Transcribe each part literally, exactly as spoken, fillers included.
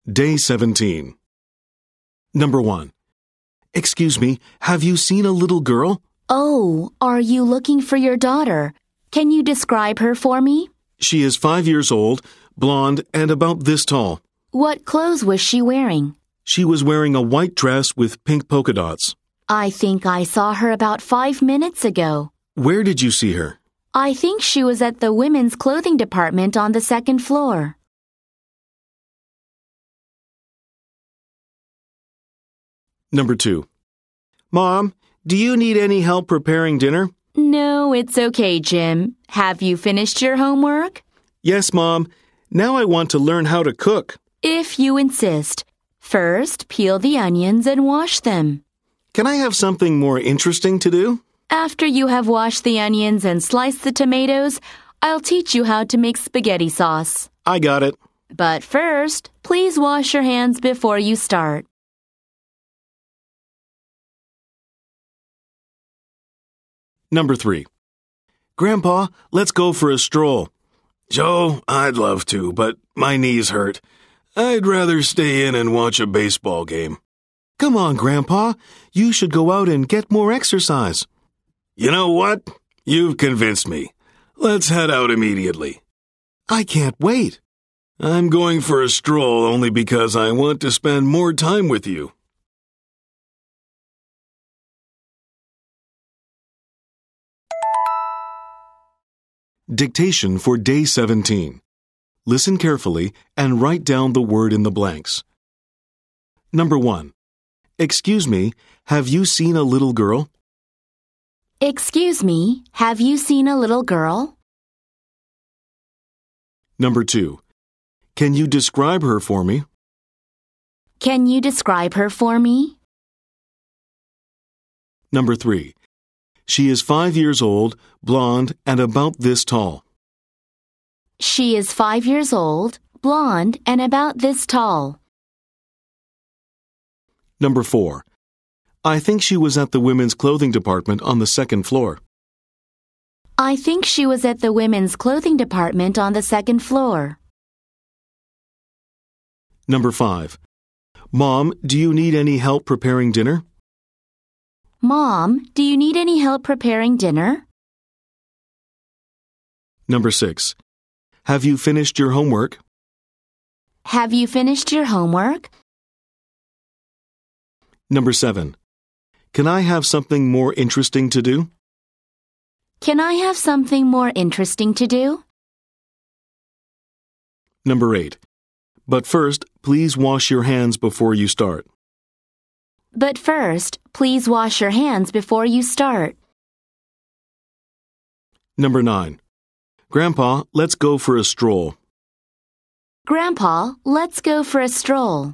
Day seventeen. Number one. Excuse me, have you seen a little girl? Oh, are you looking for your daughter? Can you describe her for me? She is five years old, blonde, and about this tall. What clothes was she wearing? She was wearing a white dress with pink polka dots. I think I saw her about five minutes ago. Where did you see her? I think she was at the women's clothing department on the second floor. Number two. Mom, do you need any help preparing dinner? No, it's okay, Jim. Have you finished your homework? Yes, Mom. Now I want to learn how to cook. If you insist. First, peel the onions and wash them. Can I have something more interesting to do? After you have washed the onions and sliced the tomatoes, I'll teach you how to make spaghetti sauce. I got it. But first, please wash your hands before you start. Number three. Grandpa, let's go for a stroll. Joe, I'd love to, but my knees hurt. I'd rather stay in and watch a baseball game. Come on, Grandpa. You should go out and get more exercise. You know what? You've convinced me. Let's head out immediately. I can't wait. I'm going for a stroll only because I want to spend more time with you. Dictation for Day seventeen. Listen carefully and write down the word in the blanks. Number one. Excuse me, have you seen a little girl? Excuse me, have you seen a little girl? Number two. Can you describe her for me? Can you describe her for me? Number three. She is five years old, blonde, and about this tall. She is five years old, blonde, and about this tall. Number four. I think she was at the women's clothing department on the second floor. I think she was at the women's clothing department on the second floor. Number five. Mom, do you need any help preparing dinner? Mom, do you need any help preparing dinner? Number six. Have you finished your homework? Have you finished your homework? Number seven. Can I have something more interesting to do? Can I have something more interesting to do? Number eight. But first, please wash your hands before you start. But first, please wash your hands before you start. Number nine. Grandpa, let's go for a stroll. Grandpa, let's go for a stroll.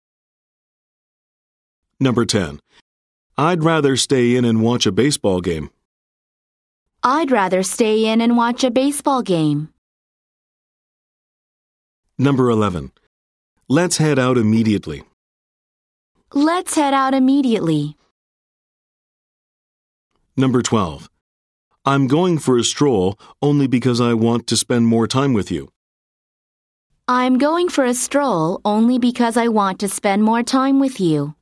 Number ten. I'd rather stay in and watch a baseball game. I'd rather stay in and watch a baseball game. Number eleven. Let's head out immediately. Let's head out immediately. Number twelve. I'm going for a stroll only because I want to spend more time with you. I'm going for a stroll only because I want to spend more time with you.